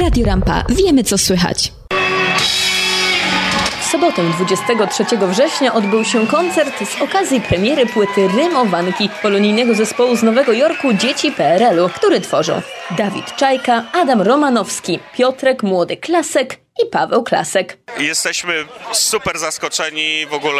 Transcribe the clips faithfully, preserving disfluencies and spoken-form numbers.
Radio Rampa. Wiemy, co słychać. W sobotę dwudziestego trzeciego września odbył się koncert z okazji premiery płyty Rymowanki polonijnego zespołu z Nowego Jorku Dzieci P R L u, który tworzą Dawid Czajka, Adam Romanowski, Piotrek Młody Klasek i Paweł Klasek. Jesteśmy super zaskoczeni w ogóle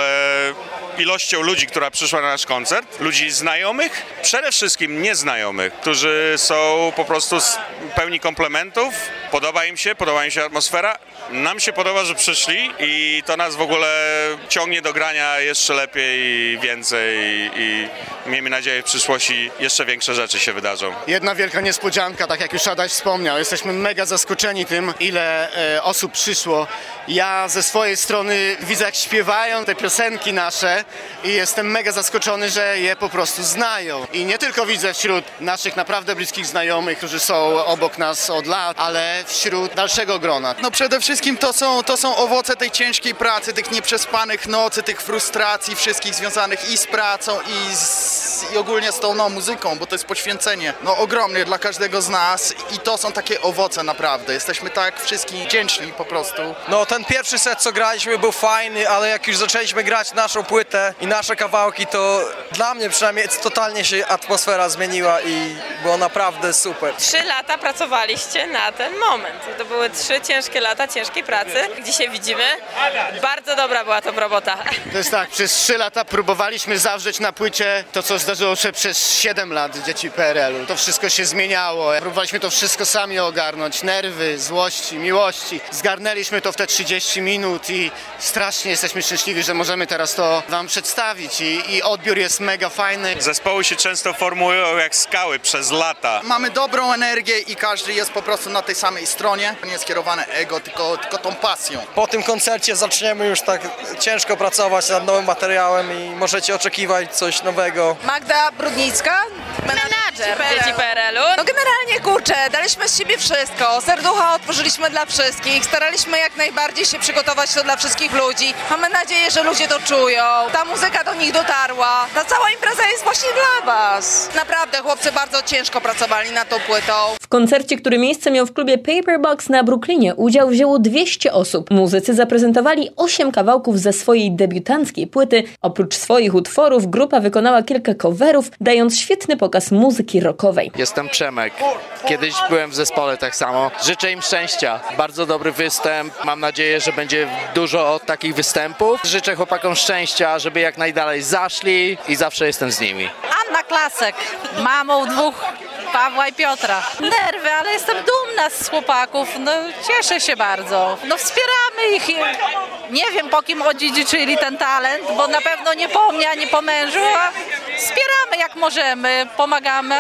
ilością ludzi, która przyszła na nasz koncert. Ludzi znajomych, przede wszystkim nieznajomych, którzy są po prostu pełni komplementów. Podoba im się, podoba im się atmosfera. Nam się podoba, że przyszli i to nas w ogóle ciągnie do grania jeszcze lepiej i więcej i miejmy nadzieję w przyszłości jeszcze większe rzeczy się wydarzą. Jedna wielka niespodzianka, tak jak już Adaś wspomniał. Jesteśmy mega zaskoczeni tym, ile e, osób przyszło. Ja ze swojej strony widzę, jak śpiewają te piosenki nasze i jestem mega zaskoczony, że je po prostu znają. I nie tylko widzę wśród naszych naprawdę bliskich znajomych, którzy są obok nas od lat, ale wśród dalszego grona. No przede wszystkim to są, to są owoce tej ciężkiej pracy, tych nieprzespanych nocy, tych frustracji wszystkich związanych i z pracą i, z, i ogólnie z tą no, muzyką, bo to jest poświęcenie no, ogromne dla każdego z nas i to są takie owoce naprawdę. Jesteśmy tak wszystkim wdzięczni po prostu. No ten pierwszy set, co graliśmy, był fajny, ale jak już zaczęliśmy grać naszą płytę i nasze kawałki, to dla mnie przynajmniej totalnie się atmosfera zmieniła i było naprawdę super. Trzy lata pracowaliście na ten moment. To były trzy ciężkie lata ciężkiej pracy. Dzisiaj widzimy, bardzo dobra była to robota. To jest tak, przez trzy lata próbowaliśmy zawrzeć na płycie to, co zdarzyło się przez siedem lat Dzieci P R L u. To wszystko się zmieniało. Próbowaliśmy to wszystko sami ogarnąć. Nerwy, złości, miłości. Zgarnęliśmy to w te trzydzieści minut i strasznie jesteśmy szczęśliwi, że możemy teraz to wam przedstawić i, i odbiór jest mega fajny. Zespoły się często formują jak skały przez lata. Mamy dobrą energię i każdy jest po prostu na tej samej stronie. Nie jest skierowane ego, tylko, tylko tą pasją. Po tym koncercie zaczniemy już tak ciężko pracować nad nowym materiałem i możecie oczekiwać coś nowego. Magda Brudnicka, Menadżer Dzieci P R L u. No generalnie kurczę, daliśmy z siebie wszystko, serducha otworzyliśmy dla wszystkich, staraliśmy jak najbardziej się przygotować to dla wszystkich ludzi. Mamy nadzieję, że ludzie to czują, ta muzyka do nich dotarła, ta cała impreza jest właśnie dla was. Naprawdę chłopcy bardzo ciężko pracowali nad tą płytą. W koncercie, który miejsce miał w klubie Paperbox na Brooklynie, udział wzięło dwieście osób. Muzycy zaprezentowali osiem kawałków ze swojej debiutanckiej płyty. Oprócz swoich utworów grupa wykonała kilka coverów, dając świetny pokaz muzyki rockowej. Jestem Przemek. Kiedyś byłem w zespole tak samo. Życzę im szczęścia. Bardzo dobry występ. Mam nadzieję, że będzie dużo takich występów. Życzę chłopakom szczęścia, żeby jak najdalej zaszli i zawsze jestem z nimi. Anna Klasek, mamą dwóch, Pawła i Piotra. Nerwy, ale jestem dumna z chłopaków, no cieszę się bardzo. No wspieramy ich, nie wiem po kim odziedziczyli ten talent, bo na pewno nie po mnie, ani po mężu, a wspieramy jak możemy, pomagamy.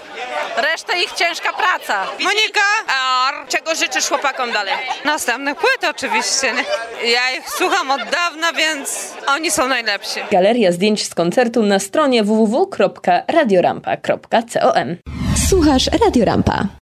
Reszta ich ciężka praca. Monika, a czego życzysz chłopakom dalej? Następne płyty oczywiście. Ja ich słucham od dawna, więc oni są najlepsi. Galeria zdjęć z koncertu na stronie w w w kropka radiorampa kropka com. Słuchasz Radio Rampa.